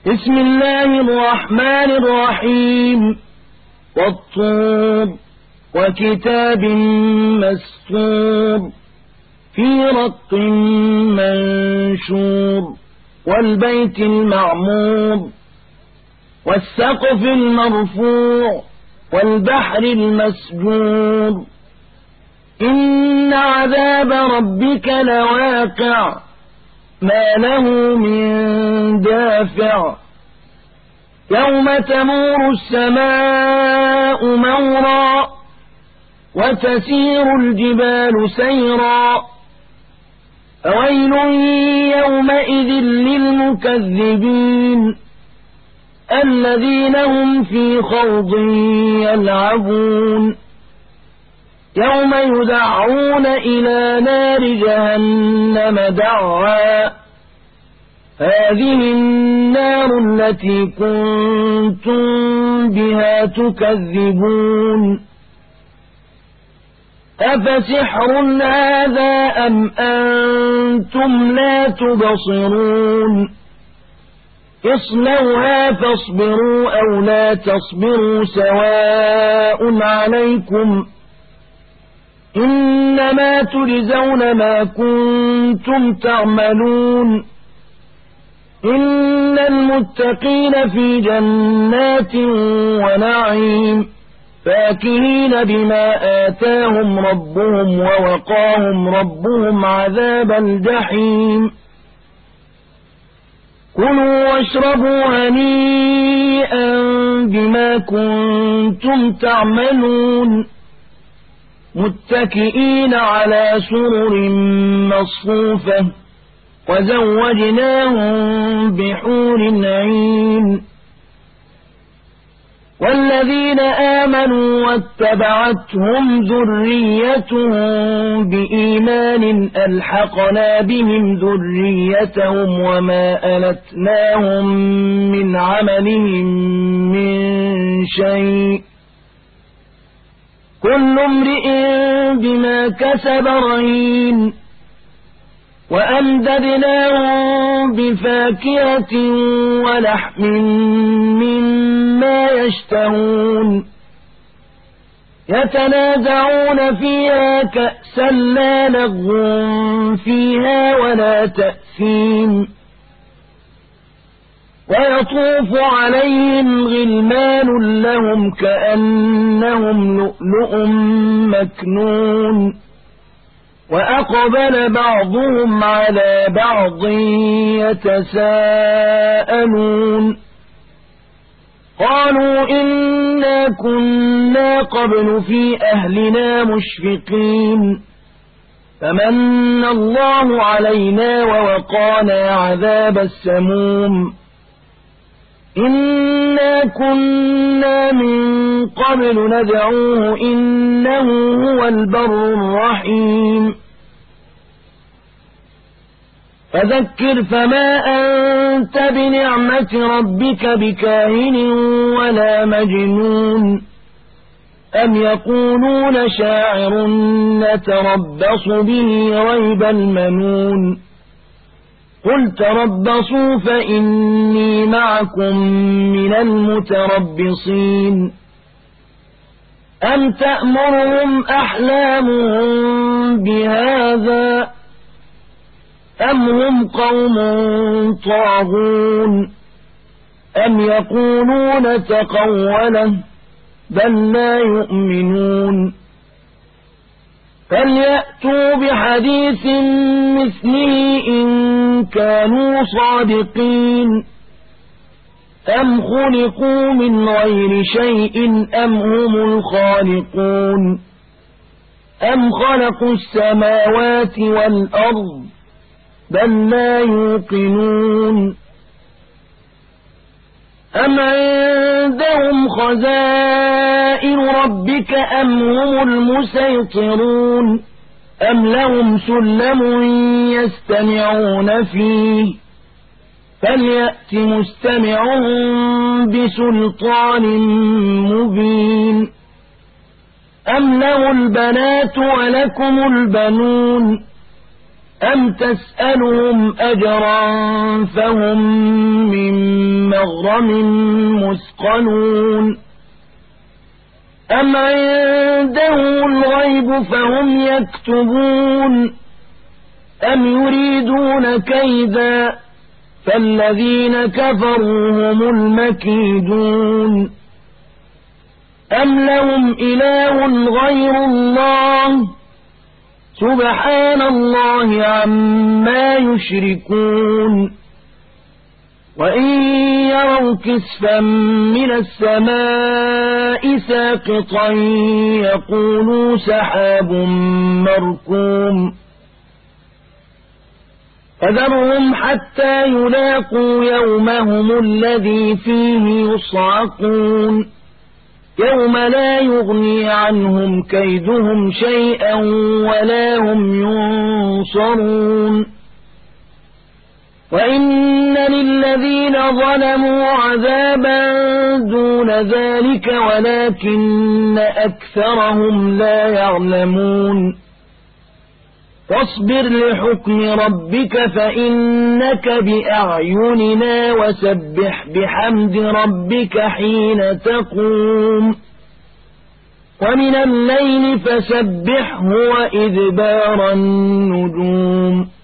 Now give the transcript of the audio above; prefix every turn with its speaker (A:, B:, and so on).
A: بسم الله الرحمن الرحيم والطور وكتاب مسطور في رق منشور والبيت المعمور والسقف المرفوع والبحر المسجور إن عذاب ربك لواقع ما له من دافع يوم تمور السماء مورا وتسير الجبال سيرا فويل يومئذ للمكذبين الذين هم في خوض يلعبون يوم يدعون إلى نار جهنم دعا هذه النار التي كنتم بها تكذبون أفسحر هذا أم أنتم لا تبصرون اصلوها فاصبروا أو لا تصبروا سواء عليكم إنما تجزون ما كنتم تعملون إن المتقين في جنات ونعيم فاكهين بما آتاهم ربهم ووقاهم ربهم عذاب الجحيم كلوا واشربوا هنيئا بما كنتم تعملون متكئين على سرر مصفوفة وزوجناهم بحور عين والذين آمنوا واتبعتهم ذريتهم بإيمان ألحقنا بهم ذريتهم وما ألتناهم من عملهم من شيء كل امرئ بما كسب رهين وأمددناهم بفاكهة ولحم مما يشتهون يتنازعون فيها كأسا لا لغو فيها ولا تأثيم ويطوف عليهم غلمان لهم كأنهم لؤلؤ مكنون وأقبل بعضهم على بعض يتساءلون قالوا إنا كنا قبل في أهلنا مشفقين فمن الله علينا ووقانا عذاب السموم إنا كنا من قبل ندعوه إنه هو البر الرحيم فذكر فما أنت بنعمة ربك بكاهن ولا مجنون أم يقولون شاعر نتربص به ريب المنون قل تربصوا فإني معكم من المتربصين أم تأمرهم أحلامهم بهذا أم هم قوم طاغون أم يقولون تقوله بل لا يؤمنون فليأتوا بحديث مثله إن كانوا صادقين أم خلقوا من غير شيء أم هم الخالقون أم خلقوا السماوات والأرض بل لا يوقنون أم عندهم خزائن ربك أم هم المسيطرون أم لهم سلم يستمعون فيه فليأت مستمعهم بسلطان مبين أم له البنات ولكم البنون أم تسألهم أجرا فهم من مغرم مثقلون أم عندهم الغيب فهم يكتبون أم يريدون كيدا فالذين كفروا هم المكيدون أم لهم إله غير الله سبحان الله عما يشركون وإن يروا كسفا من السماء ساقطا يقولوا سحاب مركوم فذرهم حتى يلاقوا يومهم الذي فيه يصعقون يوم لا يغني عنهم كيدهم شيئا ولا هم ينصرون وإن للذين ظلموا عذابا دون ذلك ولكن أكثرهم لا يعلمون فاصبر لحكم ربك فإنك بأعيننا وسبح بحمد ربك حين تقوم ومن الليل فسبحه وإدبار النجوم